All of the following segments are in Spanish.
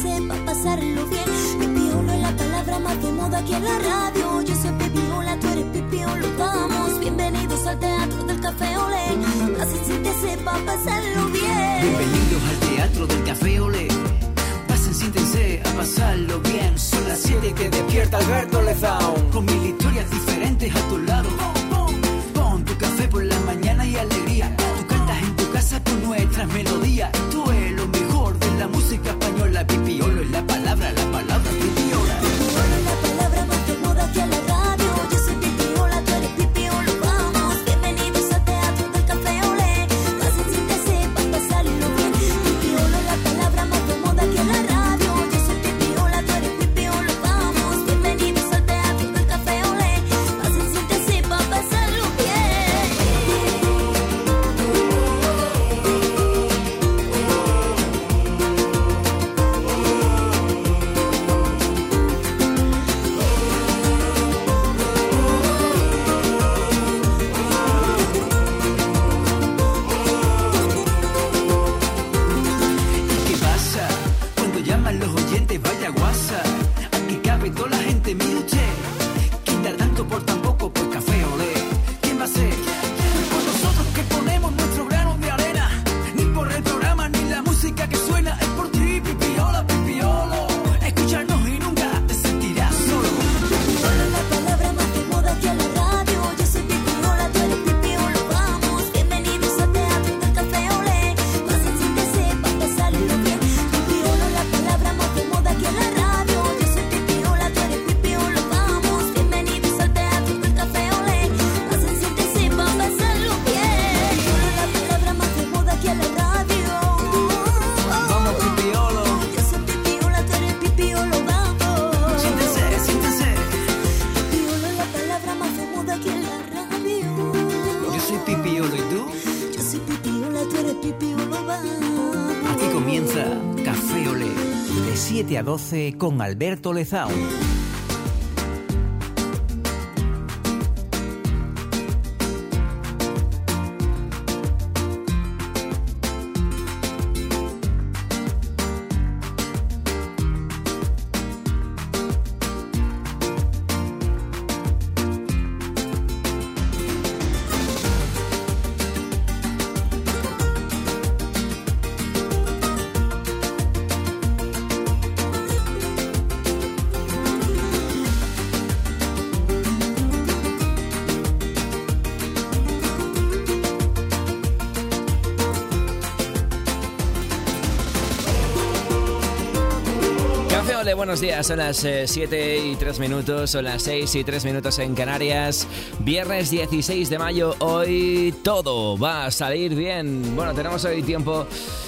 sepa pasarlo bien. Pipiolo es la palabra más de moda aquí en la radio. Yo soy Pipiola, tú eres Pipiolo. Vamos, bienvenidos al Teatro del Café Olé. Así sí que sepa pasarlo bien. Bienvenidos al Teatro del Café Olé. Pasen, siéntense a pasarlo bien. Son las 7 y te despierta Alberto Lezaun. Con mil historias diferentes a tu lado. Pon tu café por la mañana y alegría. Tú cantas en tu casa con nuestras melodías. Esto es lo mejor de la música española. Pipiolo es la palabra Pipiola. Pipiolo es la palabra más de moda aquí en la radio. Yo soy Pipiola, tú eres Pipiolo. Vamos, bienvenidos al Teatro del Café Olé. Pasen, siéntense pa' pasarlo bien. Pipiolo es la palabra más de moda aquí en la radio. Yo soy Pipiola, tú eres Pipiolo. Vamos, bienvenidos al Teatro del Café Olé. Pasen, siéntense pa' pasarlo bien. ¿Qué pasa? Cuando llaman los oyentes, vaya guasa. Aquí cabe toda la gente, mire usted. Quitar tanto por tan poco, pues Café Olé. ¿Quién va a ser? Por nosotros que ponemos nuestro grano de arena. Ni por el programa, ni la música que suena. Es por ti, Pipiola, Pipiolo. Escucharnos y nunca te sentirás solo. Pipiolo es la palabra más de moda aquí en la radio. Yo soy Pipiola, tú eres Pipiolo. Vamos, bienvenidos al Teatro del Café Olé. Pasen, siéntense pa' pasarlo bien. Pipiolo es la palabra más de moda aquí en la radio. Yo soy Pipiola, tú eres Pipiolo. Vamos, bienvenidos al Teatro del Café Olé. Pasen, siéntense pa' pasarlo bien. Pipiolo es la palabra más de moda aquí en la radio. Vamos, Pipiolo. Yo soy Pipiola, tú eres Pipiolo. Vamos. Siéntense, siéntense. Pipiolo es la palabra más de moda aquí en la radio. Yo soy Pipiolo, ¿y tú? Yo soy Pipiola, tú eres Pipiolo, vamos. Aquí comienza Café Olé. De 7 a 12 con Alberto Lezaun. Café Olé, buenos días, son las 7 y 3 minutos, son las 6 y 3 minutos en Canarias. Viernes 16 de mayo, hoy todo va a salir bien. Bueno, tenemos hoy tiempo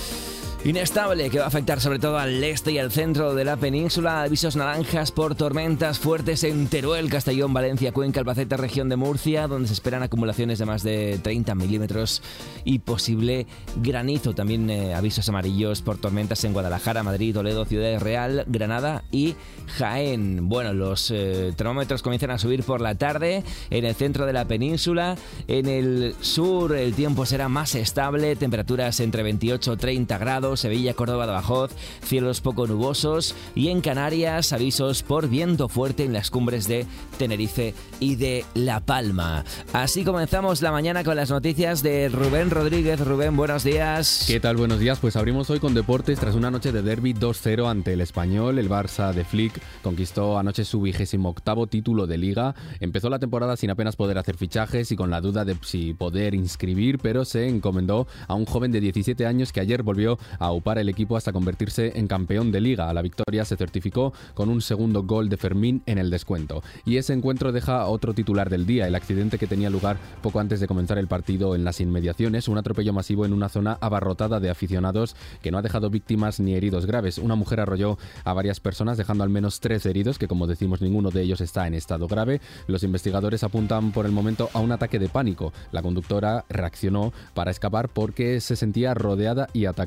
inestable que va a afectar sobre todo al este y al centro de la península. Avisos naranjas por tormentas fuertes en Teruel, Castellón, Valencia, Cuenca, Albacete, región de Murcia, donde se esperan acumulaciones de más de 30 milímetros y posible granizo. También avisos amarillos por tormentas en Guadalajara, Madrid, Toledo, Ciudad Real, Granada y Jaén. Bueno, los termómetros comienzan a subir por la tarde en el centro de la península. En el sur el tiempo será más estable, temperaturas entre 28 y 30 grados. Sevilla, Córdoba, Badajoz, cielos poco nubosos, y en Canarias avisos por viento fuerte en las cumbres de Tenerife y de La Palma. Así comenzamos la mañana con las noticias de Rubén Rodríguez. Rubén, buenos días. ¿Qué tal? Buenos días. Pues abrimos hoy con deportes tras una noche de derbi 2-0 ante el Español. El Barça de Flick conquistó anoche su 28º título de Liga. Empezó la temporada sin apenas poder hacer fichajes y con la duda de si poder inscribir, pero se encomendó a un joven de 17 años que ayer volvió a aupar el equipo hasta convertirse en campeón de Liga. La victoria se certificó con un segundo gol de Fermín en el descuento. Y ese encuentro deja otro titular del día, el accidente que tenía lugar poco antes de comenzar el partido en las inmediaciones, un atropello masivo en una zona abarrotada de aficionados que no ha dejado víctimas ni heridos graves. Una mujer arrolló a varias personas, dejando al menos 3 heridos, que como decimos ninguno de ellos está en estado grave. Los investigadores apuntan por el momento a un ataque de pánico. La conductora reaccionó para escapar porque se sentía rodeada y atacada.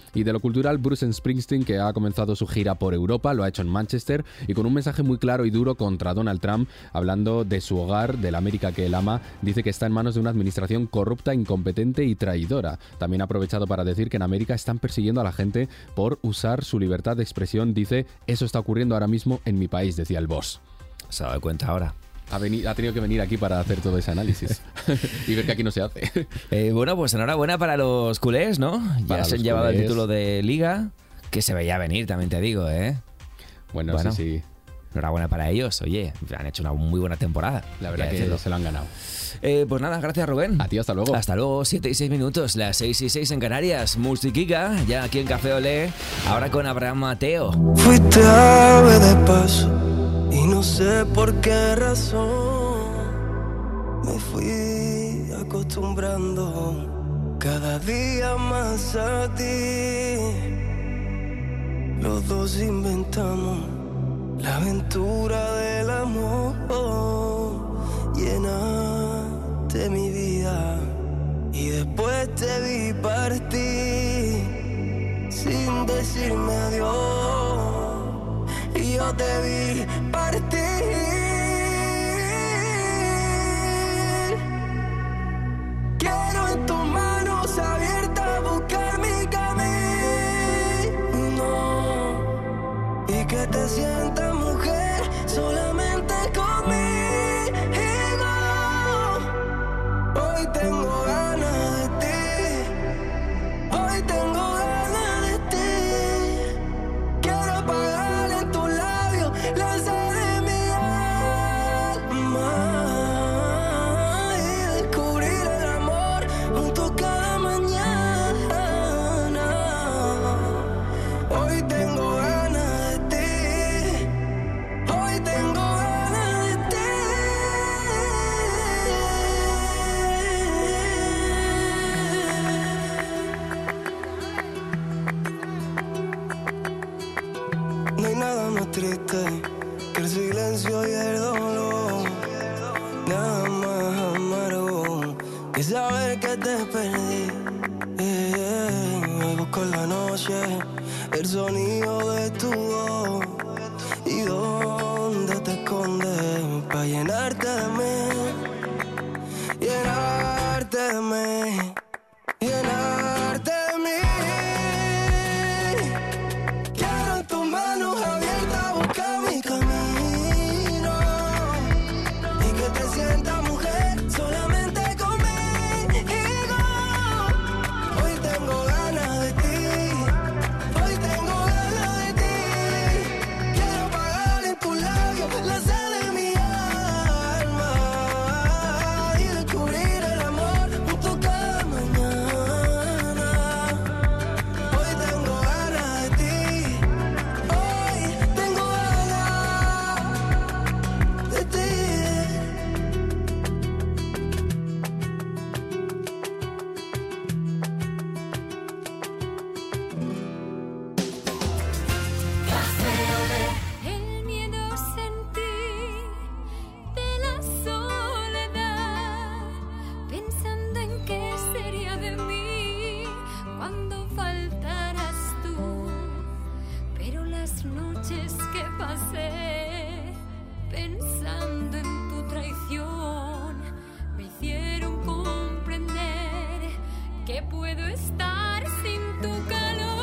Y de lo cultural, Bruce Springsteen, que ha comenzado su gira por Europa, lo ha hecho en Manchester y con un mensaje muy claro y duro contra Donald Trump, hablando de su hogar, de la América que él ama. Dice que está en manos de una administración corrupta, incompetente y traidora. También ha aprovechado para decir que en América están persiguiendo a la gente por usar su libertad de expresión. Dice, eso está ocurriendo ahora mismo en mi país, decía el boss. ¿Se ha dado cuenta ahora? Ha tenido que venir aquí para hacer todo ese análisis y ver que aquí no se hace. Bueno, pues enhorabuena para los culés, ¿no? Ya se han llevado el título de Liga, que se veía venir, también te digo, ¿eh? Bueno, sí. Enhorabuena para ellos, oye, han hecho una muy buena temporada. La verdad que se lo han ganado. Pues nada, gracias Rubén. A ti, hasta luego. Hasta luego, 7 y 6 minutos, las 6 y 6 en Canarias. Musiquica, ya aquí en Café Olé, ahora con Abraham Mateo. Fuiste ave de paso y no sé por qué razón me fui acostumbrando cada día más a ti. Los dos inventamos la aventura del amor, llenaste mi vida y después te vi partir sin decirme adiós. Y yo te vi partir. Quiero en tus manos abiertas buscar mi camino y que te sientas mujer solamente conmigo. Hoy tengo ganas de ti. Hoy tengo ganas de ti. Quiero apagar en tus labios la sed de mi alma y descubrir el amor junto cada mañana. Hoy tengo ganas de ti. Hoy tengo ganas de ti. No hay nada más triste que el silencio y el dolor. Nada más amargo que saber que te perdí. Hoy busco en la noche el sonido de tu voz. ¿Y dónde te escondes para llenarte de mí? Llenarte de mí. Llenarte de mí. Quiero en tus manos abiertas buscar mi camino y que te sientas mujer solamente conmigo. Hoy tengo ganas de ti. Hoy tengo ganas de ti. Quiero apagar en tus labios la sed de mi alma y descubrir el amor junto cada mañana. Hoy tengo ganas de ti. Hoy tengo ganas de ti. El miedo sentí de la soledad, pensando en qué sería de mí cuando faltaras tú. Pero las noches que pasé pensando en tu traición me hicieron comprender que puedo estar sin tu calor.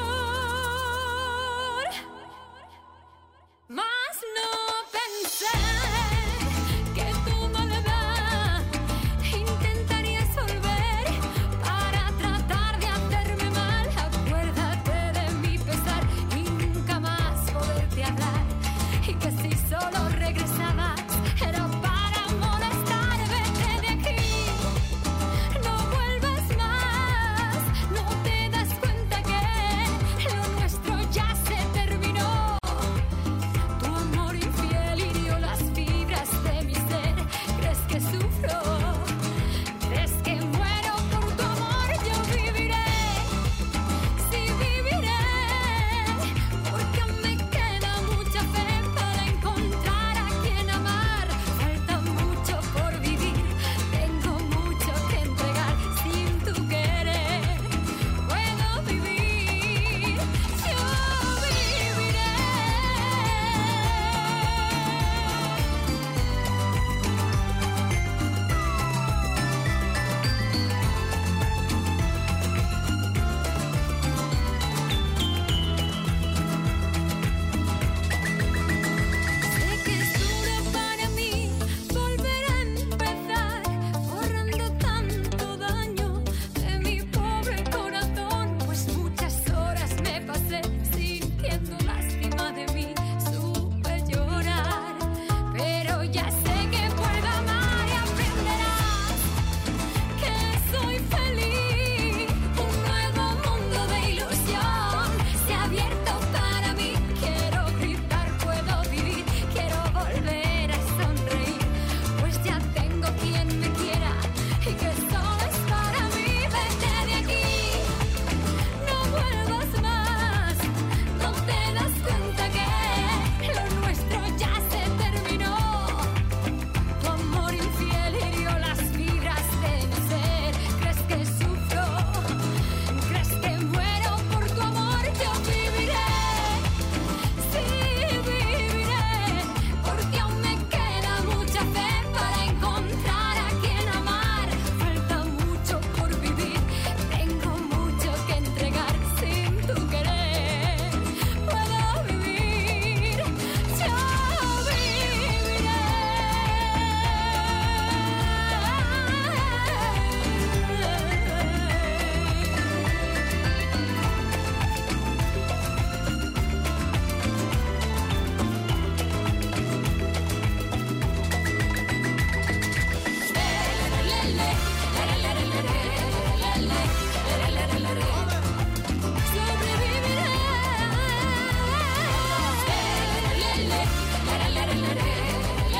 Mas no pensé que tu maldad intentarías volver para tratar de hacerme mal. Acuérdate de mi pesar y nunca más poderte hablar. Y que si solo regresabas era para molestar. Vete de aquí, no vuelvas más, no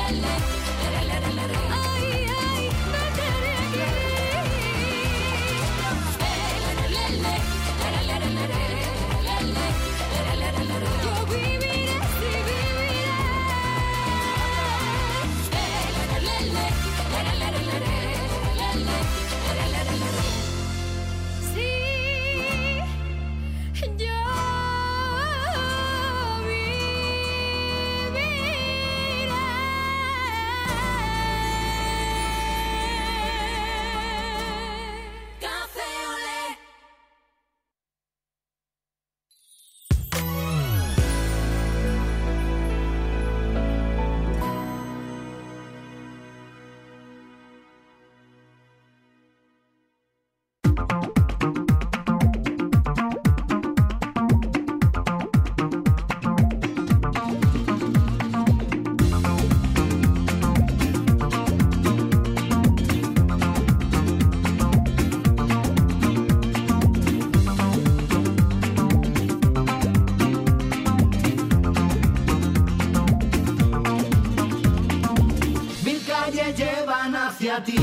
hacia ti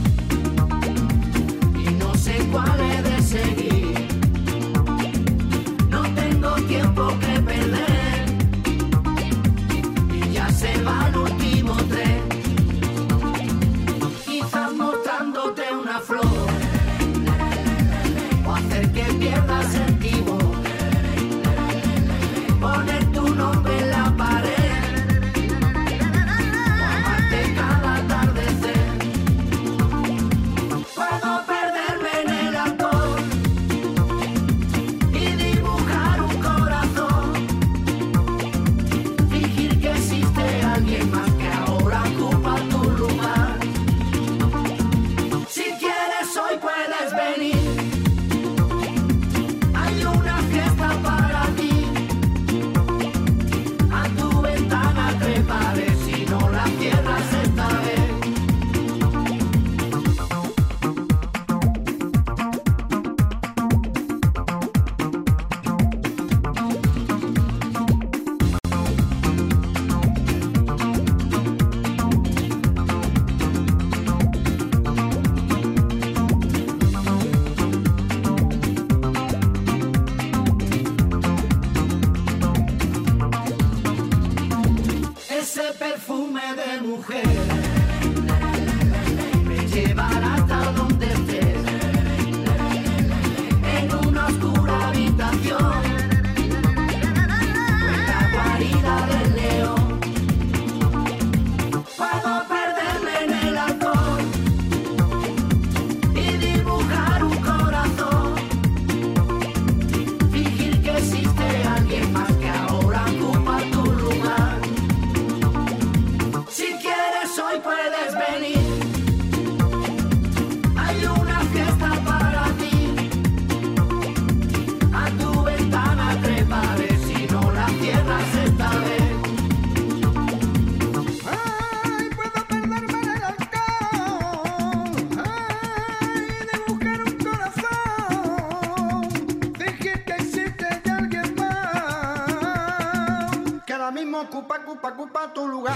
y no sé cuál he de seguir. No tengo tiempo que perder y ya se va el último tren. Quizás mostrándote una flor o hacer que pierdas el timo. Poner tu nombre en la pared. Ocupa tu lugar.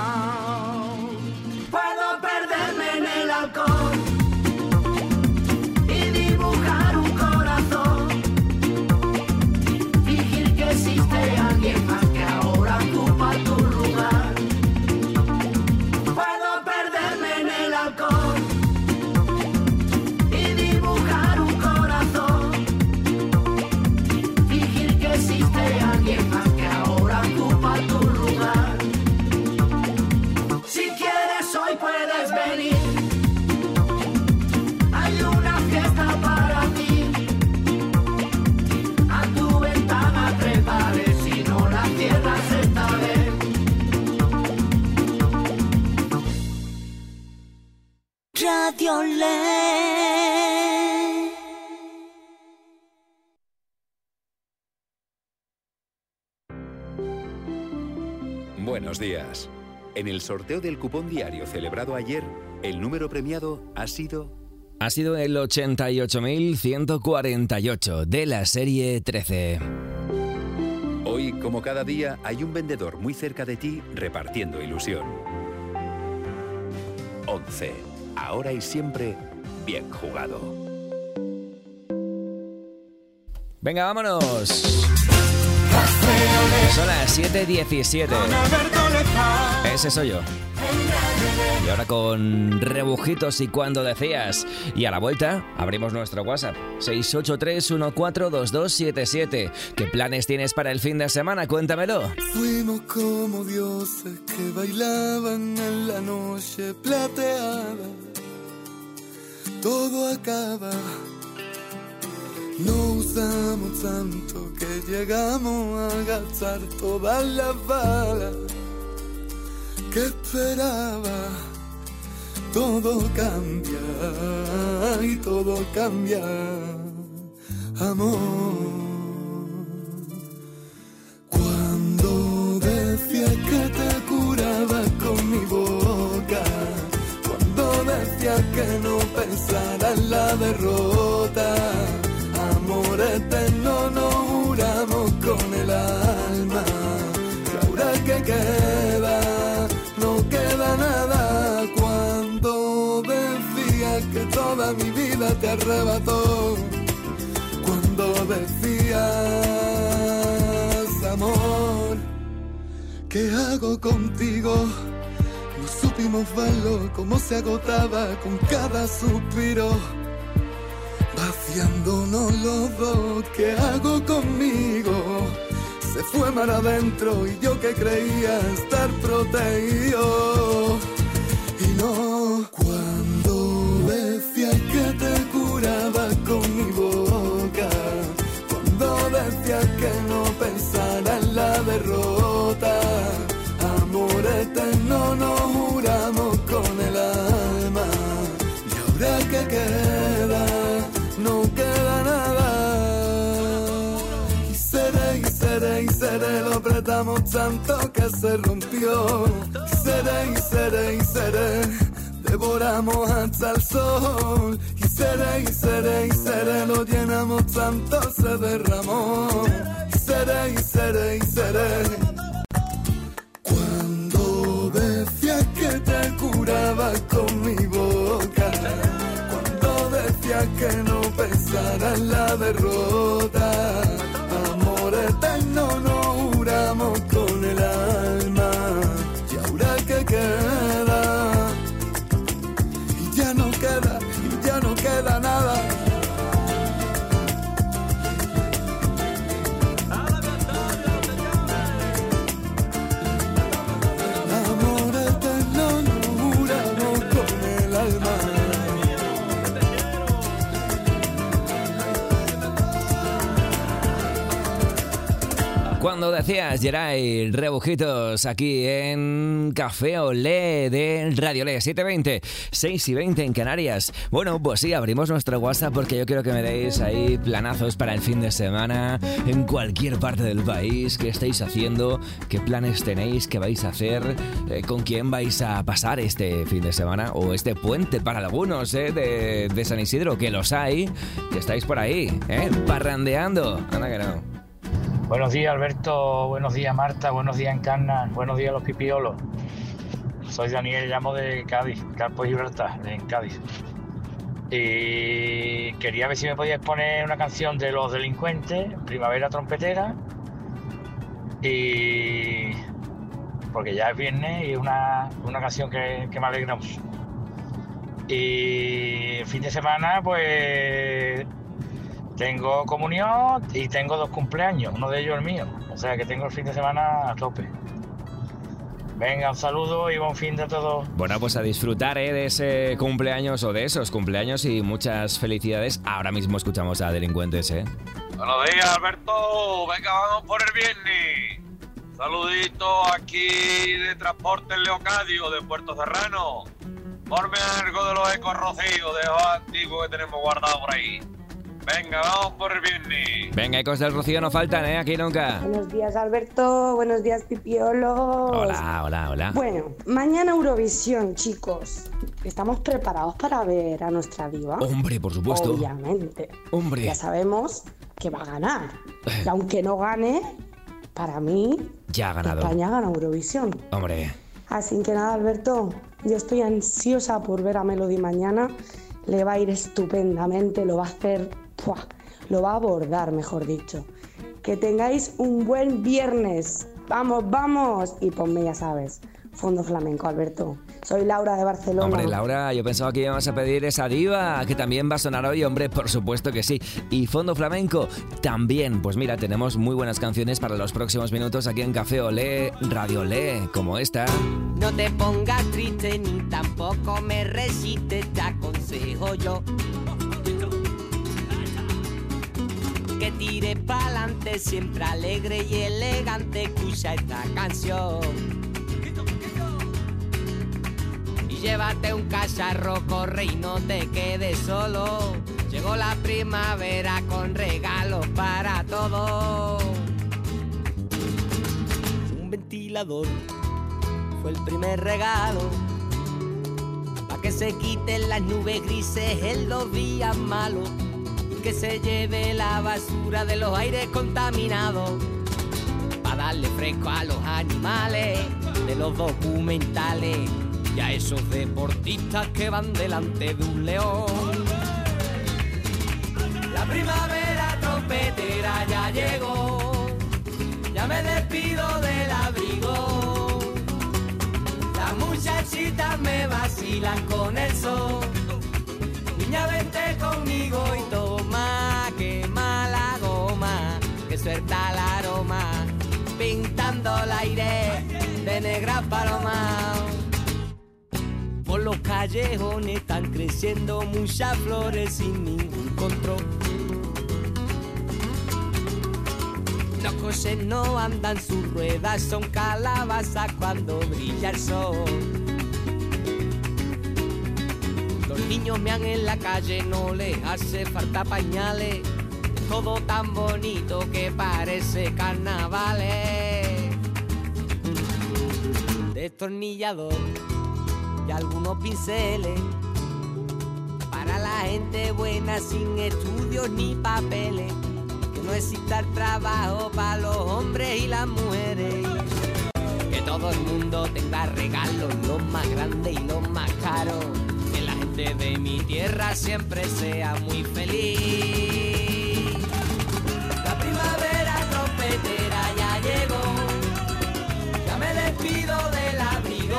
Puedo perderme en el alcohol y dibujar un corazón. Fingir que existe alguien más que ahora ocupa tu lugar. Puedo perderme en el alcohol y dibujar un corazón. Fingir que existe alguien más que ahora ocupa tu lugar. Si quieres hoy puedes venir. Hay una fiesta para ti. A tu ventana treparé si no la cierras esta vez. Radio LED. Buenos días. En el sorteo del cupón diario celebrado ayer, el número premiado ha sido el 88.148 de la serie 13. Hoy, como cada día, hay un vendedor muy cerca de ti repartiendo ilusión. 11. Ahora y siempre, bien jugado. Venga, vámonos. Son las 7:17. Ese soy yo. Y ahora con rebujitos y cuando decías. Y a la vuelta abrimos nuestro WhatsApp 683142277. ¿Qué planes tienes para el fin de semana? Cuéntamelo. Fuimos como dioses que bailaban en la noche plateada. Todo acaba. No usamos tanto que llegamos a gastar todas las balas que esperaba. Todo cambia y todo cambia, amor. Cuando decías que te curaba con mi boca, cuando decías que no pensara en la derrota, amor eterno nos juramos con el alma. Y ahora que queda, no queda nada. Cuando decías que toda mi vida te arrebató, cuando decías, amor, ¿qué hago contigo? No supimos verlo, cómo se agotaba con cada suspiro, vaciándonos los dos. ¿Qué hago conmigo? Se fue mar adentro y yo que creía estar protegido. Y no, cuando decías que te curaba con mi boca, cuando decías que no pensara en la derrota, amor eterno nos juramos con el alma. Y ahora que queda, no queda nada. Y seré, y seré, y seré, lo apretamos tanto que se rompió. Y seré, y seré, y seré, devoramos hasta el sol. Y seré, y seré, y seré, lo llenamos tanto se derramó. Y seré, y seré, y seré. Cuando decías que te curaba con mi boca, decía que no pensara en la derrota, amor eterno nos juramos con el alma. Y ahora que queda, y ya no queda, y ya no queda nada. Amor eterno nos juramos con el alma. Cuando decías, Geray, rebujitos aquí en Café Olé de Radio Olé, 7:20, 6:20 en Canarias. Bueno, pues sí, abrimos nuestro WhatsApp porque yo quiero que me deis ahí planazos para el fin de semana en cualquier parte del país. ¿Qué estáis haciendo? ¿Qué planes tenéis? ¿Qué vais a hacer? ¿Con quién vais a pasar este fin de semana? O este puente para algunos de San Isidro, que los hay, que estáis por ahí, parrandeando. Anda que no. Buenos días, Alberto. Buenos días, Marta. Buenos días, Encarna. Buenos días, los pipiolos. Soy Daniel, llamo de Cádiz, Campos Gibraltar, en Cádiz. Y quería ver si me podías poner una canción de Los Delincuentes, Primavera Trompetera. Y porque ya es viernes y es una canción que me alegra mucho. Y el fin de semana, pues tengo comunión y tengo 2 cumpleaños, uno de ellos el mío. O sea que tengo el fin de semana a tope. Venga, un saludo y buen fin de todos. Bueno, pues a disfrutar de ese cumpleaños o de esos cumpleaños y muchas felicidades. Ahora mismo escuchamos a Delincuentes, Buenos días, Alberto. Venga, vamos por el viernes. Saludito aquí de Transporte Leocadio, de Puerto Serrano. Ponme algo de los ecorrocíos, de los antiguos que tenemos guardados por ahí. Venga, vamos por el viernes. Venga, ecos del Rocío no faltan, aquí nunca. Buenos días, Alberto. Buenos días, pipiolos. Hola. Bueno, mañana Eurovisión, chicos. ¿Estamos preparados para ver a nuestra diva? Hombre, por supuesto. Obviamente. Hombre. Ya sabemos que va a ganar. Y aunque no gane, para mí, ya ha ganado. España gana Eurovisión. Hombre. Así que nada, Alberto, Yo estoy ansiosa por ver a Melody mañana. Le va a ir estupendamente, lo va a hacer, ¡pua! Lo va a abordar, mejor dicho. Que tengáis un buen viernes. ¡Vamos, vamos! Y ponme, ya sabes, fondo flamenco, Alberto. Soy Laura de Barcelona. Hombre, Laura, yo pensaba que íbamos a pedir esa diva, que también va a sonar hoy, hombre, por supuesto que sí. Y fondo flamenco también. Pues mira, tenemos muy buenas canciones para los próximos minutos aquí en Café Olé, Radio Olé, como esta. No te pongas triste ni tampoco me resistes, te aconsejo yo. Que tires pa'lante, siempre alegre y elegante, escucha esta canción. Llévate un cacharro, corre y no te quedes solo. Llegó la primavera con regalos para todos. Un ventilador fue el primer regalo, pa' que se quiten las nubes grises en los días malos, y que se lleve la basura de los aires contaminados, pa' darle fresco a los animales de los documentales y a esos deportistas que van delante de un león. La primavera trompetera ya llegó, ya me despido del abrigo. Las muchachitas me vacilan con el sol. Niña, vente conmigo y toma, quema la goma, que suelta el aroma, pintando el aire de negras palomas. Por los callejones están creciendo muchas flores sin ningún control. Los coches no andan sus ruedas, son calabazas cuando brilla el sol. Los niños mean en la calle, no les hace falta pañales. Todo tan bonito que parece carnavales. Destornillador y algunos pinceles para la gente buena sin estudios ni papeles. Que no exista el trabajo para los hombres y las mujeres. Que todo el mundo tenga regalos, los más grandes y los más caros. Que la gente de mi tierra siempre sea muy feliz. La primavera trompetera ya llegó, ya me despido del abrigo.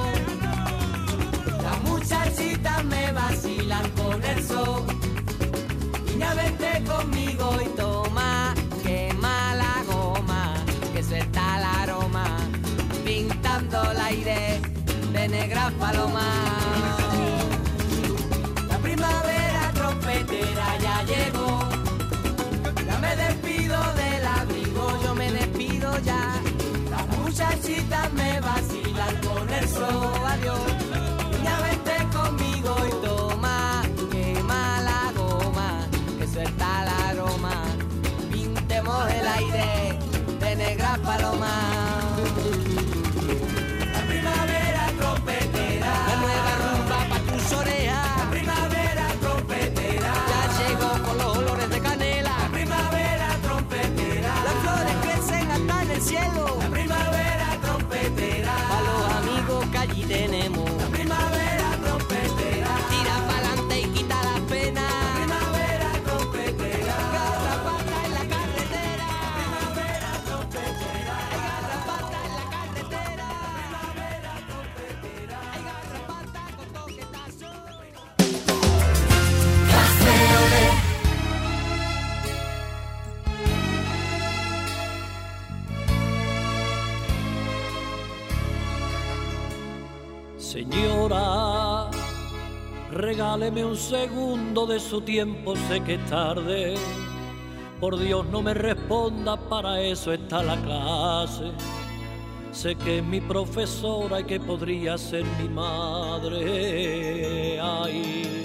Muchachitas me vacilan con el sol. Niña, vente conmigo y toma, quema la goma, que suelta el aroma, pintando el aire de negras palomas. La primavera trompetera ya llegó, ya me despido del abrigo, yo me despido ya. Las muchachitas me vacilan con el sol, adiós. Ya vente conmigo y toma, quema la goma, que suelta el aroma, pintemos el aire de negras palomas. La primavera trompetera, la nueva rumba pa' tus orejas. La primavera trompetera, ya llegó con los olores de canela. La primavera trompetera, las flores crecen hasta en el cielo. La primavera trompetera, a los amigos que allí tenemos. Señora, regáleme un segundo de su tiempo, sé que es tarde. Por Dios no me responda, para eso está la clase. Sé que es mi profesora y que podría ser mi madre. Ay,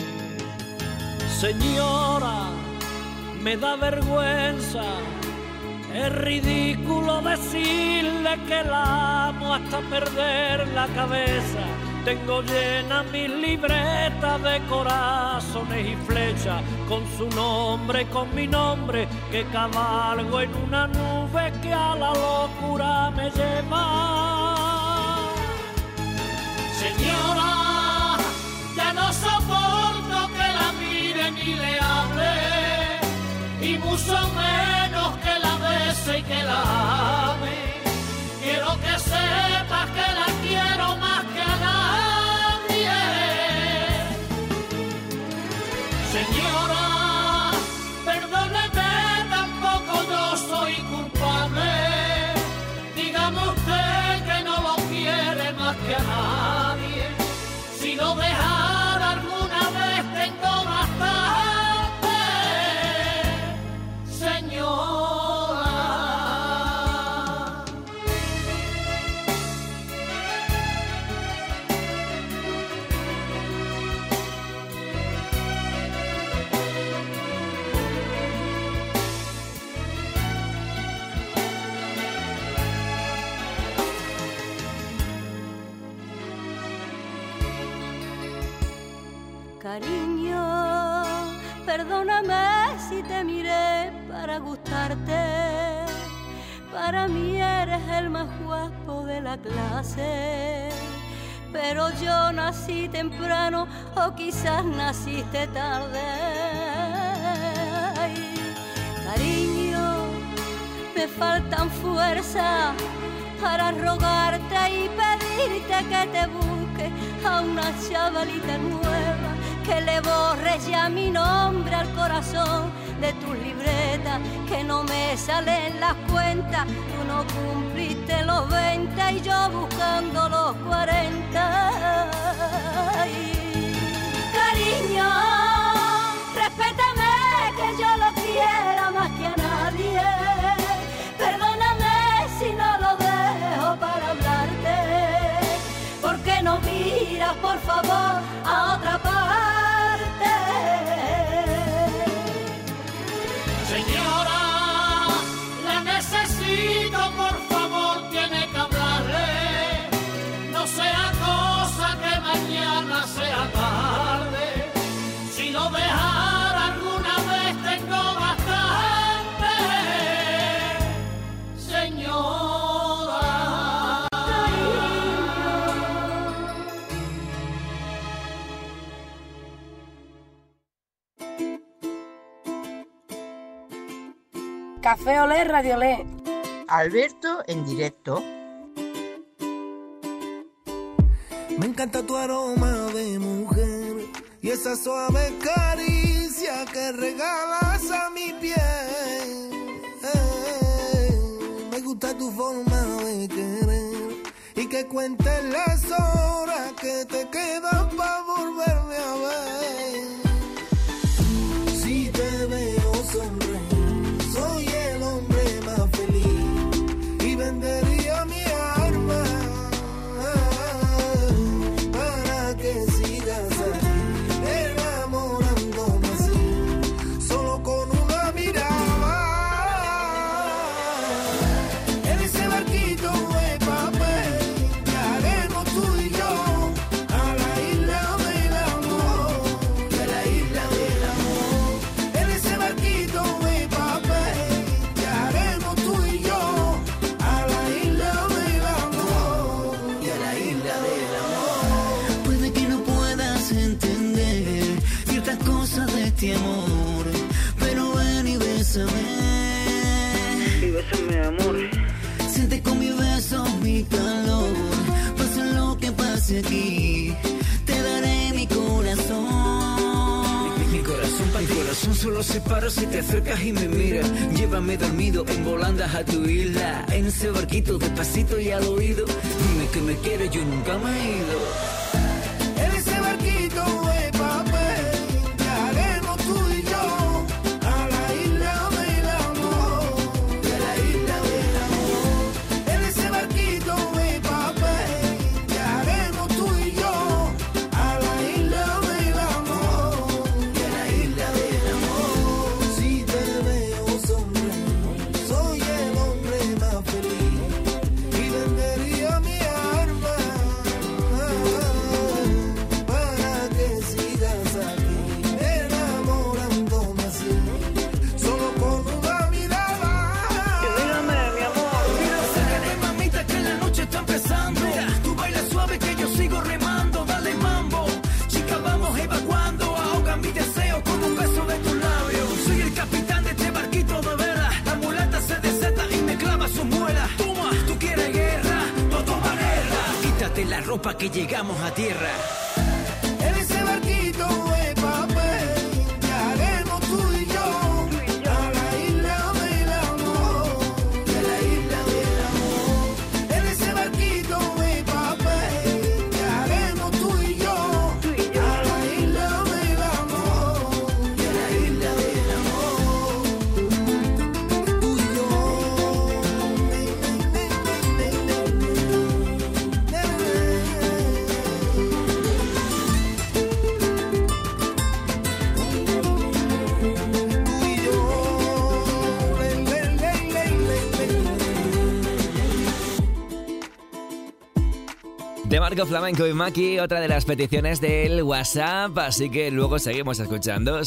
señora, me da vergüenza, es ridículo decirle que la amo hasta perder la cabeza. Tengo llenas mis libretas de corazones y flechas con su nombre y con mi nombre, que cabalgo en una nube que a la locura me lleva. Señora, a nadie. Si lo dejara alguna vez tengo bastante, señora. Cariño, perdóname si te miré para gustarte. Para mí eres el más guapo de la clase. Pero yo nací temprano o quizás naciste tarde. Ay, cariño, me faltan fuerzas para rogarte y pedirte que te busque a una chavalita nueva, que le borres ya mi nombre al corazón de tus libretas, que no me salen las cuentas. Tú no cumpliste los 20 y yo buscando los 40. Ay, cariño, respétame que yo lo quiera más que a nadie. Perdóname si no lo dejo para hablarte. ¿Por qué no miras, por favor, a otra parte? Señora, la necesito, por favor, tiene que hablarle. No sea cosa que mañana sea tarde. Si lo dejara alguna vez tengo bastante, señora. Café Olé, Radio Olé. Alberto en directo. Me encanta tu aroma de mujer y esa suave caricia que regalas a mi piel. Me gusta tu forma de querer y que cuentes las horas que te quedan para volverme a ver. Si te veo sonreír, soy el hombre más feliz y vendería mi alma para que sigas aquí enamorándome así, solo con una mirada. En ese barquito de papel llegaremos tú y yo a la isla del amor, a la isla del amor. En ese barquito de papel llegaremos tú y yo a la isla del amor, y a la isla del amor. Puede que no puedas entender ciertas cosas de este amor, pero ven y bésame. Y bésame, amor. Siente con mi beso mi calor. Pase lo que pase aquí, te daré mi corazón. Mi corazón solo se para si te acercas y me miras. Llévame dormido en volandas a tu isla, en ese barquito despacito y al oído. Dime que me quieres, yo nunca me he ido. En ese barquito de papel llegaremos tú y yo a la isla del amor, a la isla del amor. En ese barquito de papel llegaremos tú y yo a la isla del amor, a la isla del amor. Si te veo sonreír, soy el hombre más feliz y vendería mi alma para que sigas aquí enamorándome así, solo con una mirada. Mírame, mi amor. Mira, acércate, mamita, que la noche está empezando. Mira, tú bailas suave que yo sigo remando. Dale mambo, chica, vamos evacuando. Ahoga mi deseo con un beso de tus labios. Soy el capitán de este barquito de vela. La mulata se desata y me clava sus muelas. Toma, tú quieres guerra, no toma guerra. Quítate la ropa que llegamos a tierra. En ese barquito de papel llegaremos tú y yo a la isla del amor, a la isla del amor. En ese barquito de papel De Marco Flamenco y Maki, otra de las peticiones del WhatsApp, así que luego seguimos escuchando.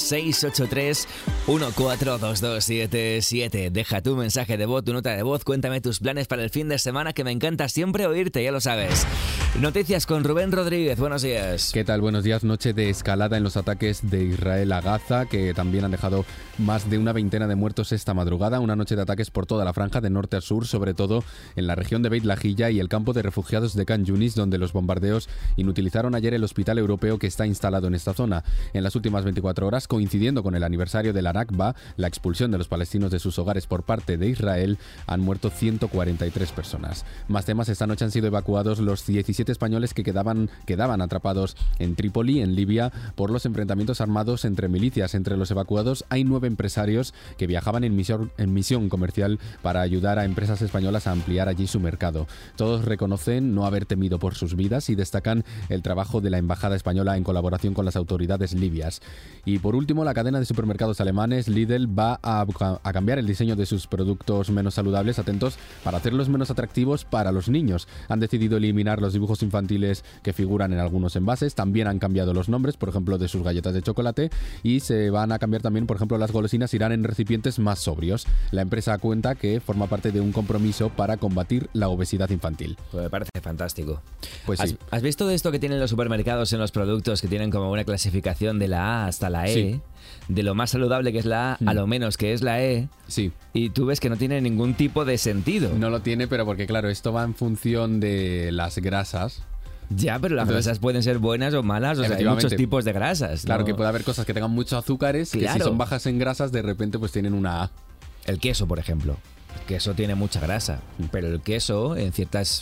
683-142277. Deja tu mensaje de voz, tu nota de voz, cuéntame tus planes para el fin de semana, que me encanta siempre oírte, ya lo sabes. Noticias con Rubén Rodríguez, buenos días. ¿Qué tal? Buenos días. Noche de escalada en los ataques de Israel a Gaza, que también han dejado más de una veintena de muertos esta madrugada. Una noche de ataques por toda la franja, de norte a sur, sobre todo en la región de Beit Lahilla y el campo de refugiados de Khan Yunis, donde los bombardeos inutilizaron ayer el hospital europeo que está instalado en esta zona. En las últimas 24 horas, coincidiendo con el aniversario de la Nakba, la expulsión de los palestinos de sus hogares por parte de Israel, han muerto 143 personas. Más temas: esta noche han sido evacuados los 17 españoles que quedaban atrapados en Trípoli, en Libia, por los enfrentamientos armados entre milicias. Entre los evacuados hay 9 empresarios que viajaban en misión comercial para ayudar a empresas españolas a ampliar allí su mercado. Todos reconocen no haber temido por sus vidas y destacan el trabajo de la embajada española en colaboración con las autoridades libias. Y por último, la cadena de supermercados alemanes Lidl va a cambiar el diseño de sus productos menos saludables, atentos, para hacerlos menos atractivos para los niños. Han decidido eliminar los dibujos infantiles que figuran en algunos envases. También han cambiado los nombres, por ejemplo, de sus galletas de chocolate, y se van a cambiar también, por ejemplo, las golosinas irán en recipientes más sobrios. La empresa cuenta que forma parte de un compromiso para combatir la obesidad infantil. Pues me parece fantástico. Pues sí. ¿Has visto de esto que tienen los supermercados en los productos, que tienen como una clasificación de la A hasta la E? Sí. De lo más saludable que es la A a lo menos que es la E. Sí. Y tú ves que no tiene ningún tipo de sentido. No lo tiene, pero porque claro, esto va en función de las grasas. Ya, pero las grasas pueden ser buenas o malas, o sea, hay muchos tipos de grasas. Claro, ¿no? que puede haber cosas que tengan muchos azúcares, Claro. que si son bajas en grasas, de repente pues tienen una A. El queso, por ejemplo. El queso tiene mucha grasa, pero el queso en ciertas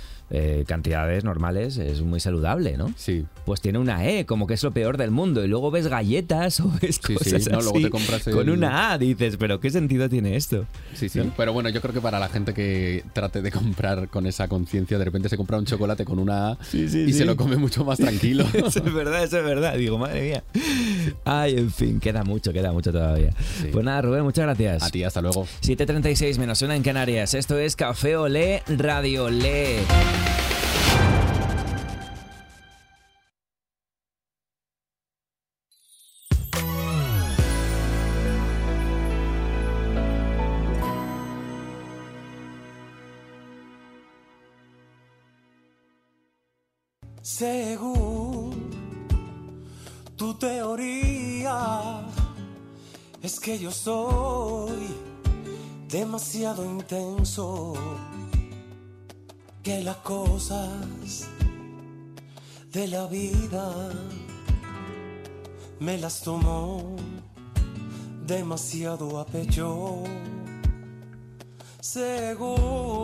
cantidades normales es muy saludable, ¿no? Sí. Pues tiene una E, como que es lo peor del mundo. Y luego ves galletas o ves cosas no, así, luego te compras con una A, dices, pero ¿qué sentido tiene esto? Sí, sí. ¿No? Pero bueno, yo creo que para la gente que trate de comprar con esa conciencia, de repente se compra un chocolate con una A y se lo come mucho más tranquilo. Eso es verdad. Digo, madre mía. Ay, en fin, queda mucho todavía. Sí. Pues nada, Rubén, muchas gracias. A ti, hasta luego. 7:36 menos 1 en Canarias. Esto es Café Olé, Radio Olé. Según tu teoría, es que yo soy demasiado intenso, que las cosas de la vida me las tomo demasiado a pecho. Según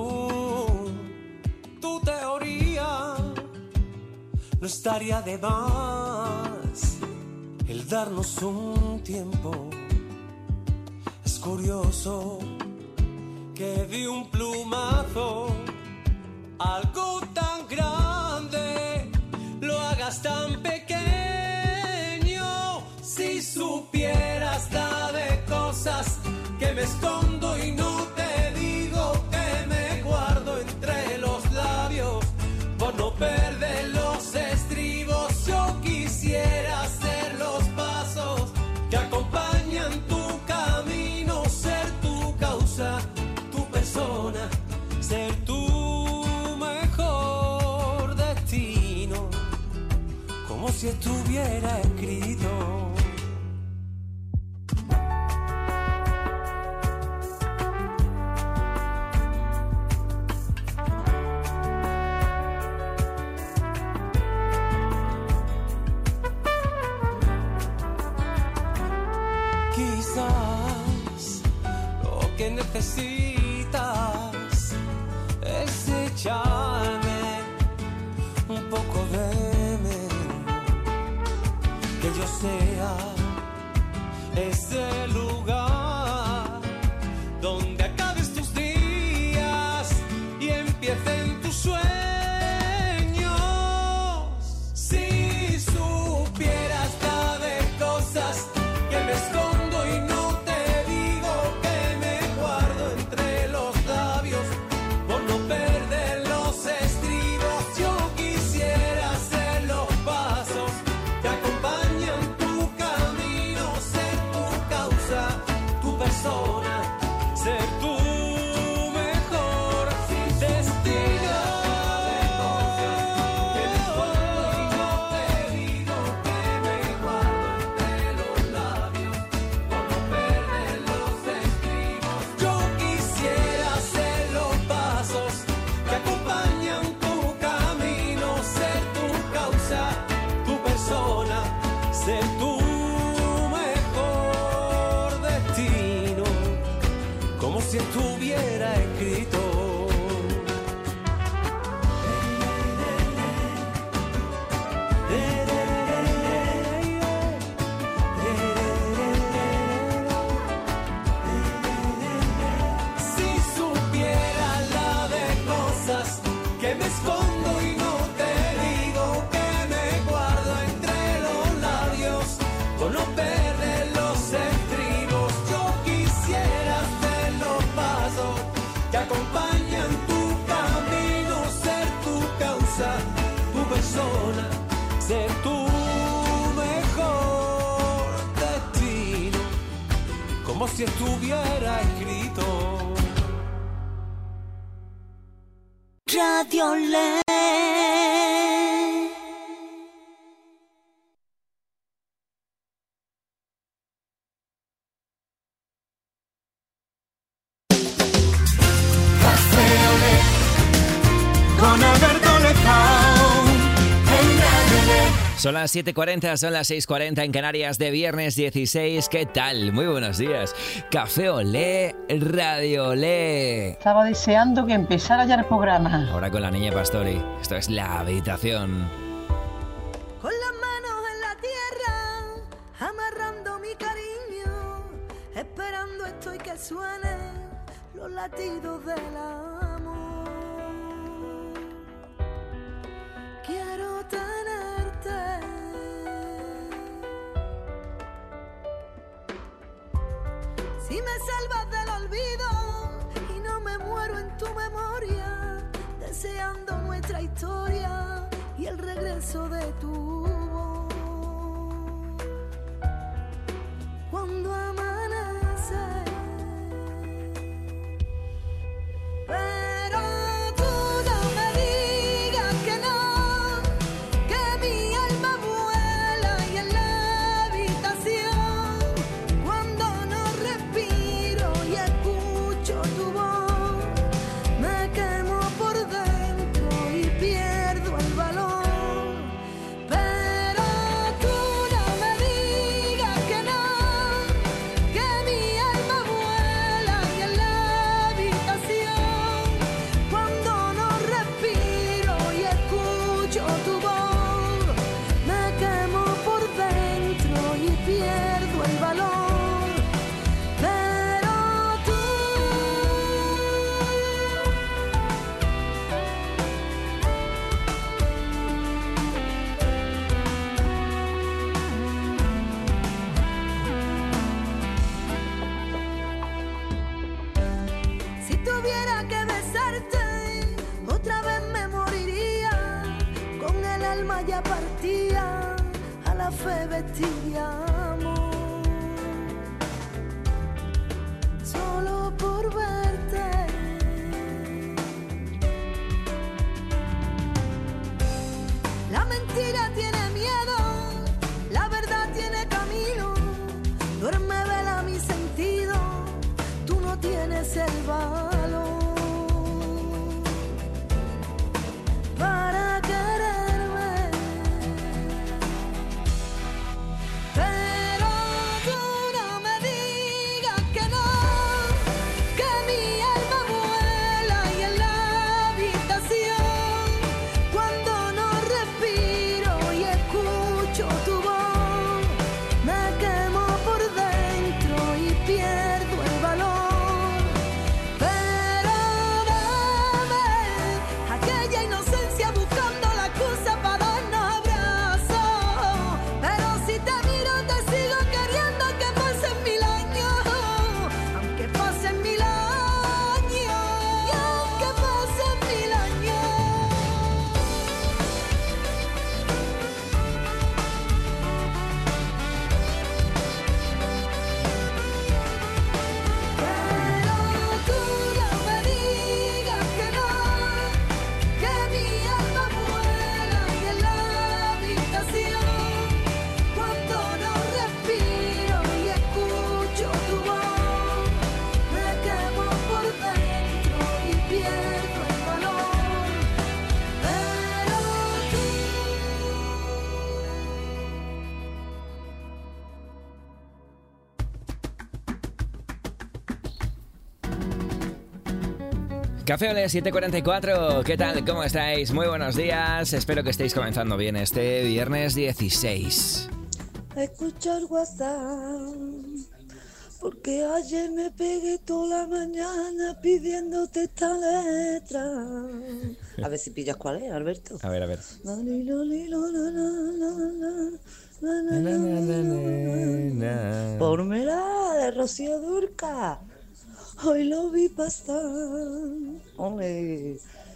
tu teoría, no estaría de más el darnos un tiempo. Es curioso que de un plumazo algo tan grande lo hagas tan pequeño. Si supieras la de cosas que me escondo y no te digo, que me guardo entre los labios por no perder los estribos. Yo quisiera hacer los pasos que acompañan tu camino, ser tu causa, tu persona, ser tu mejor destino, como si estuviera escrito. Quizás lo que necesitas es echarme un poco de veneno, que yo sea ese lugar donde acabes tus días y empiecen tus sueños. Si supieras la de cosas que me escondo y no te digo, que me guardo entre los labios por no perder los estribos. Yo quisiera escrito. Si supiera la de cosas que me escondo y no te digo, que me guardo entre los labios por no perder los estribos. Yo quisiera hacer los pasos que acompañan tu camino, ser tu causa, tu persona, ser tu mejor destino, como si estuviera escrito. Radio Le. Con Alberto Lezao en Radio Le. Son las 7:40, son las 6:40 en Canarias de viernes 16. ¿Qué tal? Muy buenos días. Café Olé, Radio Olé. Estaba deseando que empezara ya el programa. Ahora con la niña Pastori. Esto es La Habitación. Con las manos en la tierra, amarrando mi cariño, esperando estoy que suenen los latidos del amor. Quiero tenerte, si me salvas del olvido y no me muero en tu memoria, deseando nuestra historia y el regreso de tu voz. Cuando amanece, pero tú no me digas que no, que mi alma vuela y en la habitación, cuando no respiro y escucho tu voz, me quemo por dentro y pierdo el valor. Pero tú no me digas que no, que mi alma vuela y en la habitación, cuando no respiro y escucho tu voz, me quemo por dentro y pierdo el valor. Pero tú si tuviera que besarte, otra vez me moriría, con el alma ya partía, a la fe vestía amor, solo por verte. La mentira tiene miedo, la verdad tiene camino, duerme, vela mi sentido, tú no tienes el valor para quererme. Pero tú no me digas que no, que mi Café Olé 7:44, ¿qué tal? ¿Cómo estáis? Muy buenos días, espero que estéis comenzando bien este viernes 16. Escucho el WhatsApp, porque ayer me pegué toda la mañana pidiéndote esta letra. A ver si pillas cuál es, Alberto. A ver. Pórmela de Rocío Dúrcal. Hoy lo vi pasar. Ole.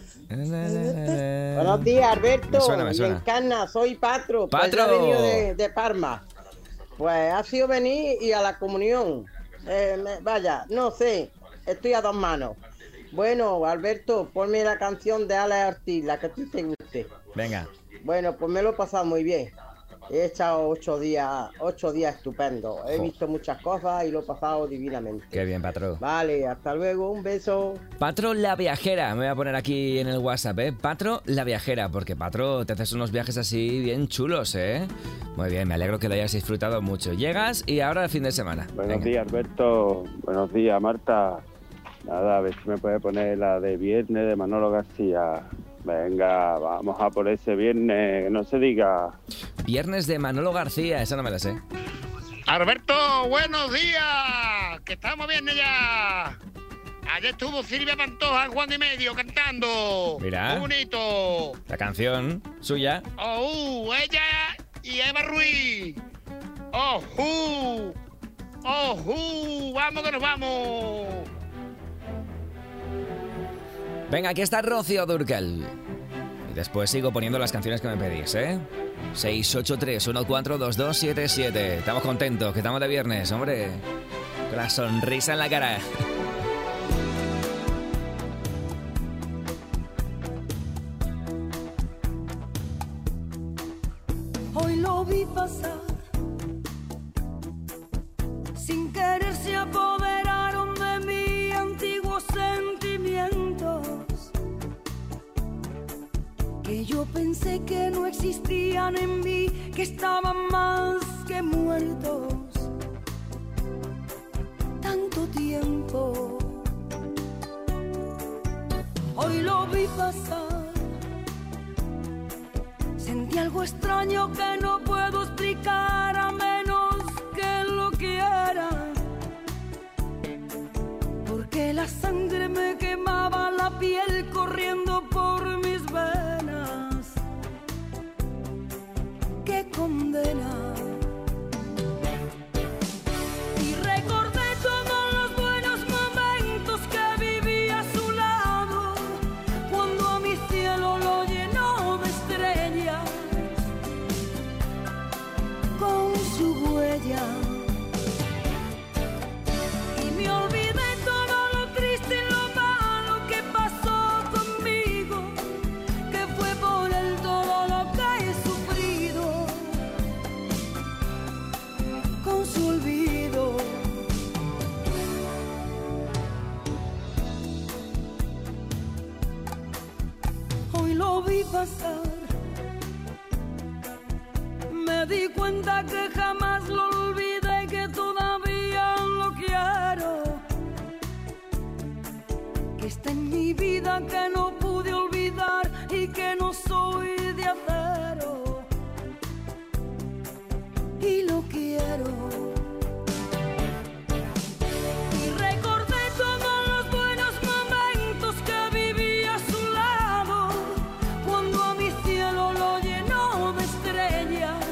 Buenos días, Alberto. Me suena. Y Encarna, soy Patro. ¡Patro! Pues ya he venido de Parma. Pues ha sido venir y a la comunión. Vaya, no sé, estoy a dos manos. Bueno, Alberto, ponme la canción de Alex Ortiz, la que a ti te guste. Venga. Bueno, pues me lo he pasado muy bien. He echado 8 días estupendos. He visto muchas cosas y lo he pasado divinamente. Qué bien, Patro. Vale, hasta luego, un beso. Patro la viajera, me voy a poner aquí en el WhatsApp, ¿eh? Patro la viajera, porque Patro, te haces unos viajes así bien chulos, ¿eh? Muy bien, me alegro que lo hayas disfrutado mucho. Llegas y ahora el fin de semana. Buenos días, Alberto. Buenos días, Marta. Nada, a ver si me puede poner la de Viernes de Manolo García. Venga, vamos a por ese viernes, que no se diga. Viernes de Manolo García, esa no me la sé. Alberto, buenos días, que estamos viernes ya. Ayer estuvo Silvia Pantoja en Juan y Medio cantando. Mira. Qué bonito. La canción suya. Ella y Eva Ruiz. Vamos que nos vamos. Venga, aquí está Rocío Dúrcal. Y después sigo poniendo las canciones que me pedís, ¿eh? 683-142277. Estamos contentos, que estamos de viernes, hombre. Con la sonrisa en la cara. Hoy lo vi pasar, sin querer se apoderaron de mí antiguos sentimientos que yo pensé que no existían en mí, que estaban más que muertos. Tanto tiempo, hoy lo vi pasar, sentí algo extraño que no puedo explicar a menos que lo quiera, porque la sangre me quemaba la piel corriendo por mis venas. ¡Qué condena! Y recordé todos los buenos momentos que viví a su lado, cuando a mi cielo lo llenó de estrellas con su huella. Y me olvidé todo lo triste y lo malo que pasó conmigo, que fue por él todo lo que he sufrido, con su olvido. Hoy lo vi pasar, me di cuenta que jamás lo olvidé, que todavía lo quiero, que está en mi vida, que no pude olvidar y que no soy de acero, y lo quiero. Y recordé todos los buenos momentos que viví a su lado, cuando a mi cielo lo llenó de estrellas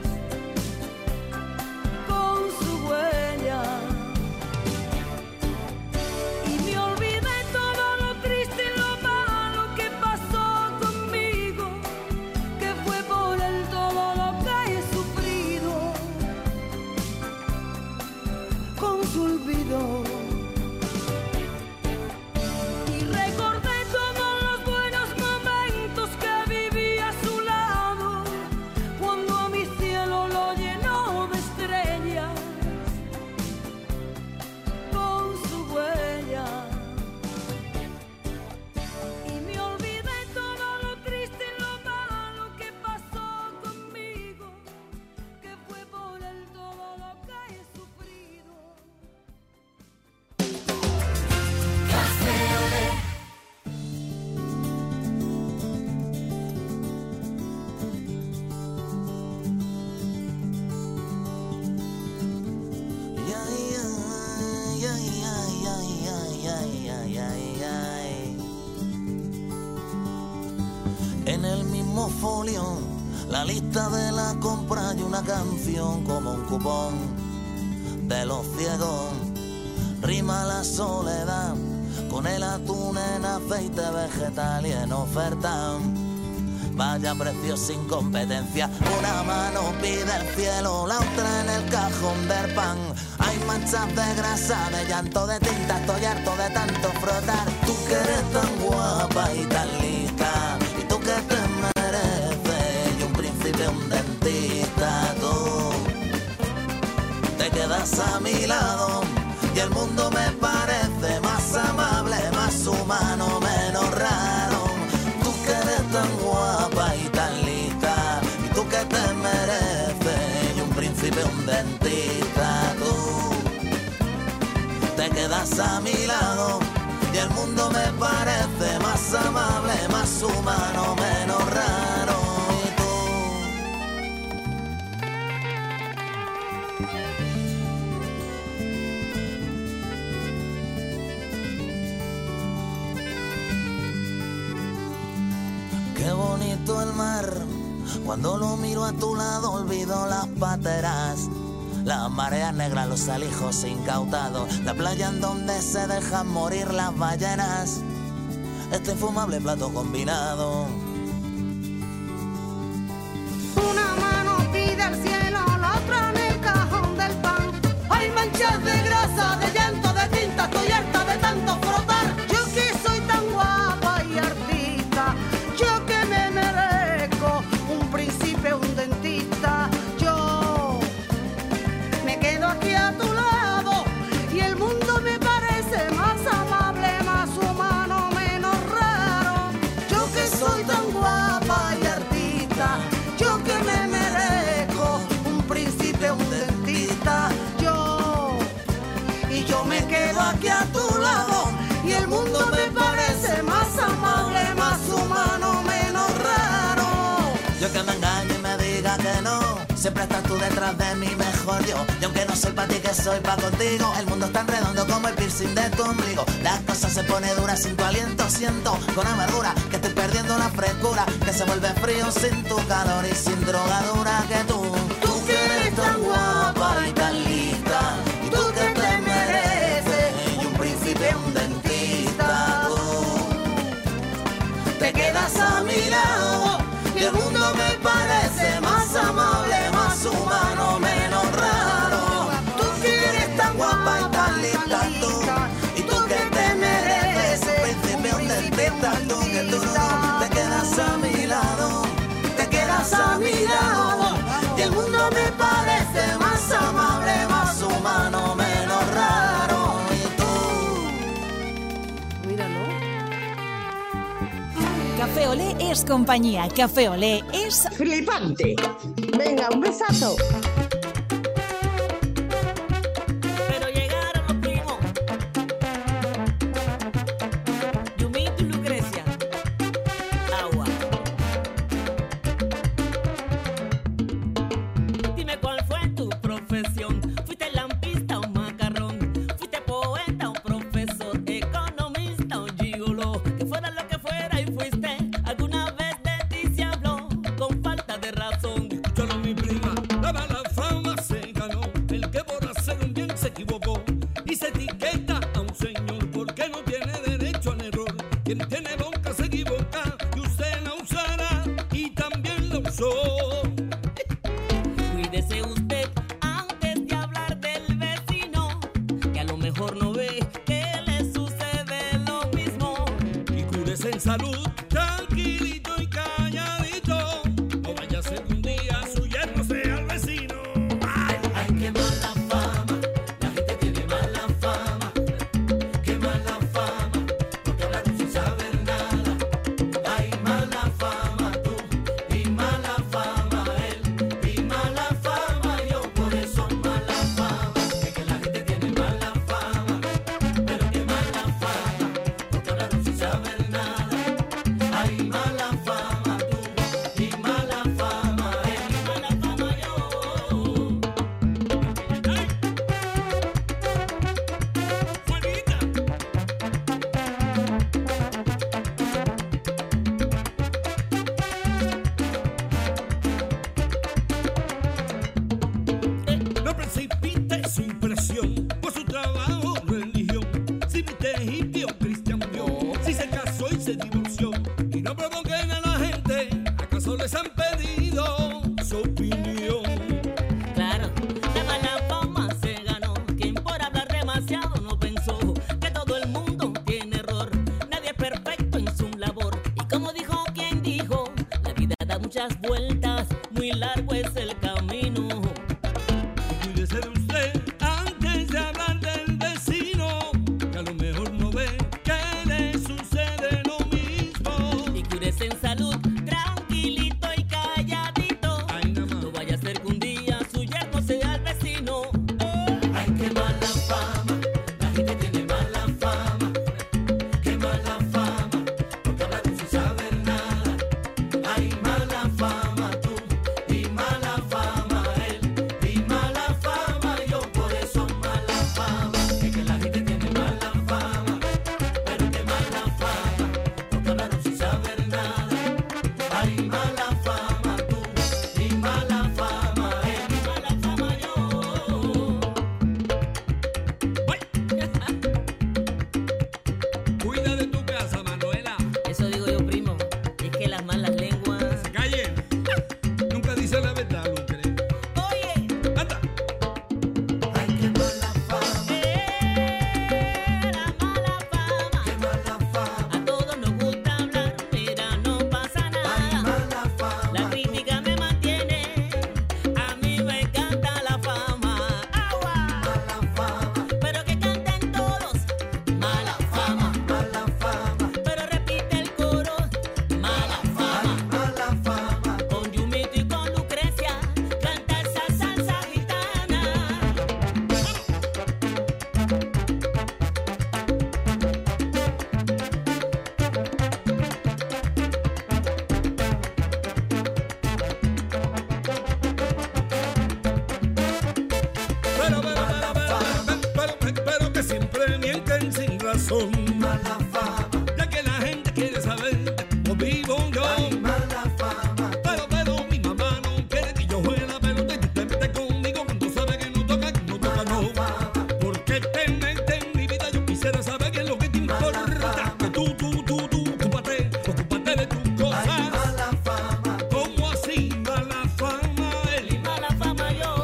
con su huella. Y me olvidé todo lo triste y lo malo En el mismo folio, la lista de la compra y una canción como un cupón de los ciegos. Rima la soledad con el atún en aceite vegetal y en oferta. Vaya precio sin competencia, una mano pide el cielo, la otra en el cajón del pan. Hay manchas de grasa, de llanto, de tinta, estoy harto de tanto frotar. Tú que eres tan guapa y tan lista, y tú que te mereces, y un príncipe, un dentista, tú te quedas a mi lado, y el mundo me parece más amable, más humano, menos raro. Tú que eres tan guapa y tan lista, y tú que te mereces, y un príncipe, un dentista, tú te quedas a mi lado, y el mundo me parece más amable, más humano, menos raro. Qué bonito el mar, cuando lo miro a tu lado olvido las pateras, las mareas negras, los alijos incautados, la playa en donde se dejan morir las ballenas, este infumable plato combinado. Una mano pide al cielo, la otra en el cajón del pan. Hay manchas de grasa, de llanto, de tinta, estoy harta de tanto frotar. Yo que soy tan guapa y artista, yo que me merezco un príncipe, un dentista. Yo me quedo aquí a tu lado y el mundo me parece más amable, más humano, menos raro. Yo que soy tan guapa y artista, yo que me merezco un príncipe, un dentista. Yo me quedo aquí a tu lado y el mundo me parece más amable, más humano, menos raro. Yo que me engañe y me diga que no, siempre estás tú detrás de mí, mejor yo. Y aunque no soy para ti, que soy para contigo, el mundo es tan redondo como el piercing de tu ombligo. Las cosas se pone duras sin tu aliento, siento con amargura que estoy perdiendo la frescura, que se vuelve frío sin tu calor y sin drogadura. Que tú que eres tan guapa y tan lista, y tú que te mereces, y un príncipe, un dentista, tú te quedas a mi lado, y el mundo me parece más amable, más humano, menos raro. Tú que eres tan guapa y tan lista, tú, y tú que te mereces, un príncipe, un dentista, tú que tú te quedas a mi lado, te quedas a mi lado, y el mundo me parece más amable, más humano, menos raro. Y tú, míralo. Café Olé es compañía, Café Olé es flipante. Venga, un besazo. Pero llegaron los primos. Yumito y Lucrecia. Agua. Dime cuál fue tu profesión. ¿Fuiste lampista o macarrón? ¿Fuiste poeta o profesor? ¿Economista o gigoló? Que fuera lo que fuera y fuiste. ¿Alguna vez de ti se habló? Con falta de razón. Escúchalo mi prima, la mala fama se ganó. El que por hacer un bien se equivocó y se etiqueta a un señor porque no tiene derecho al error. Quien tiene boca se equivoca y usted la usará y también la usó. Cuídese usted antes de hablar del vecino, que a lo mejor no ve que le sucede lo mismo. Y cúrese en salud, tranquilito y calladito. No vaya a ser que un día su yerno sea el vecino. ay, qué mala fama, la gente tiene mala fama, qué mala fama, porque hablaron sin saber nada. Ay, mala fama tú, y mala fama él, y mala fama yo, por eso mala fama, que la gente tiene mala fama, pero qué mala fama, porque hablaron sin saber nada. ustedes han pedido su opinión. Claro, de mala fama se ganó. Quien por hablar demasiado no pensó que todo el mundo tiene error. Nadie es perfecto en su labor. Y como dijo quien dijo, la vida da muchas vueltas, muy largo es el camino. Cuídese de usted antes de hablar del vecino, que a lo mejor no ve que le sucede lo mismo. Y cuídese en salud, tranquilito y calladito. No vaya a ser que un día su yerno sea el vecino. Ay, qué mala fama, la gente tiene mala fama. Qué mala fama, porque hablan sin saber nada. Ay, mala fama tú, y mala fama él, y mala fama yo, por eso mala fama. Es que la gente tiene mala fama, pero qué mala fama, porque hablan sin saber nada. Ay, mala fama tú, y mala fama él, y mala fama yo. Cuida de tu casa, Manuela. Eso digo yo, primo. Es que las malas lenguas. Calle. Nunca dice la verdad, Lucre. Oye. Anda. Ay, qué mala fama. La mala fama. Qué mala fama. A todos nos gusta hablar, mira, no pasa nada. Ay, mala fama. La crítica me mantiene, a mí me encanta la fama. Agua. Mala fama. Pero que canten todos, mala fama. Mala fama. Pero repite el coro, mala fama. Mala fama. Con Yumito y con Lucrecia, canta esa salsa gitana. Pero que siempre mienten sin razón. Mala fama. Ya que la gente quiere saber cómo vivo yo. Ay, mala fama. Pero mi mamá no quiere que yo juegue, pero te metes conmigo cuando sabe que no toca, no. ¿Por qué te metes en mi vida? Yo quisiera saber qué es lo que te importa. Que tú, ocúpate de tus cosas. Ay, mala fama. ¿Cómo así? Mala fama. Y mala fama yo.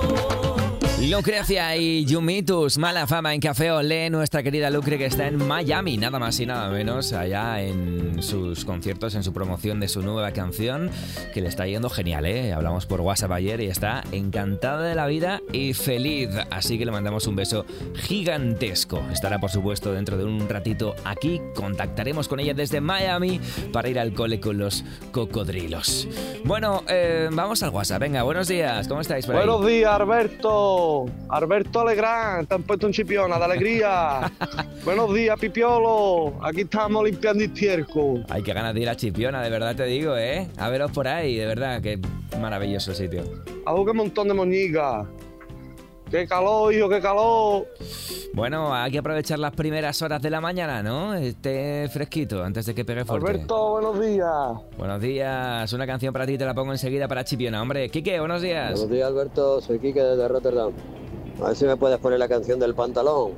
Lucrecia y Yumitus, mala fama en Café Olé, nuestra querida Lucre que está en Miami, nada más y nada menos, allá en sus conciertos, en su promoción de su nueva canción, que le está yendo genial, ¿eh? Hablamos por WhatsApp ayer y está encantada de la vida y feliz, así que le mandamos un beso gigantesco. Estará, por supuesto, dentro de un ratito aquí, contactaremos con ella desde Miami para ir al cole con los cocodrilos. Bueno, vamos al WhatsApp, venga, buenos días, ¿cómo estáis por ahí? Buenos días, Alberto. Alberto Alegrán, te han puesto un chipiona de alegría. Buenos días, Pipiolo. Aquí estamos limpiando estiércol. Ay, qué ganas de ir a Chipiona, de verdad te digo, ¿eh? A veros por ahí, de verdad, qué maravilloso sitio. Hago que montón de moñicas. ¡Qué calor, hijo, qué calor! Bueno, hay que aprovechar las primeras horas de la mañana, ¿no? Esté fresquito, antes de que pegue fuerte. Alberto, buenos días. Buenos días, una canción para ti, te la pongo enseguida para Chipiona. Hombre, Quique, buenos días. Buenos días, Alberto, soy Quique desde Rotterdam. A ver si me puedes poner la canción del pantalón,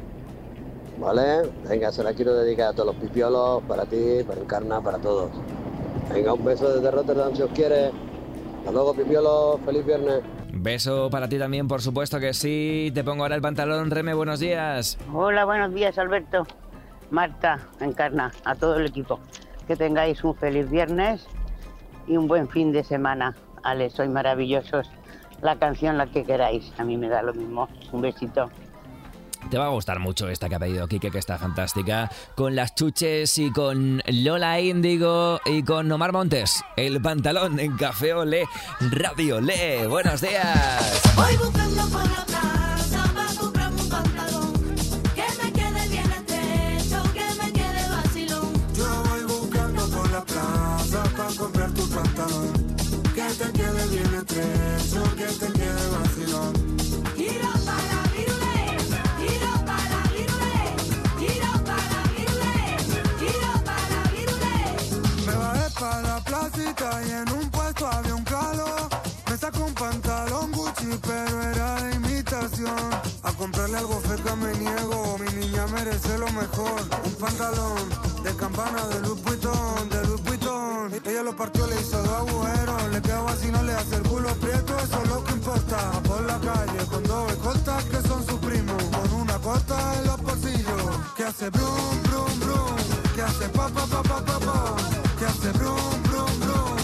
¿vale? Venga, se la quiero dedicar a todos los pipiolos, para ti, para Encarna, para todos. Venga, un beso desde Rotterdam si os quiere. Hasta luego, pipiolos, feliz viernes. Beso para ti también, por supuesto que sí. Te pongo ahora el pantalón, Reme, buenos días. Hola, buenos días, Alberto, Marta, Encarna, a todo el equipo. Que tengáis un feliz viernes y un buen fin de semana. Ale, sois maravillosos. La canción, la que queráis, a mí me da lo mismo. Un besito. Te va a gustar mucho esta que ha pedido Quique, que está fantástica, con las Chuches y con Lola Índigo y con Omar Montes. El pantalón en Café Olé, Radio Olé. Buenos días. Voy buscando por la plaza para comprarme un pantalón que me quede bien estrecho, que me quede vacilón. Yo voy buscando por la plaza para comprar tu pantalón que te quede bien estrecho, que te quede vacilón. Tiro para virulé, tiro para virulé, tiro para virulé, tiro para virulé. Me bajé para la placita y en un puesto había un calor. Me sacó un pantalón Gucci, pero era de imitación. A comprarle algo feca me niego, mi niña merece lo mejor. Un pantalón de campana de Louis Vuitton, de Louis Vuitton. Ella nadie lo partió, le hizo 2 agujeros. Le quedó así, no le hace el culo prieto, eso es lo que importa. Va por la calle con 2 escoltas que son sus primos, con una corta en los bolsillos. Que hace brum, brum, brum, que hace pa, pa, pa, pa, pa, pa, que hace brum,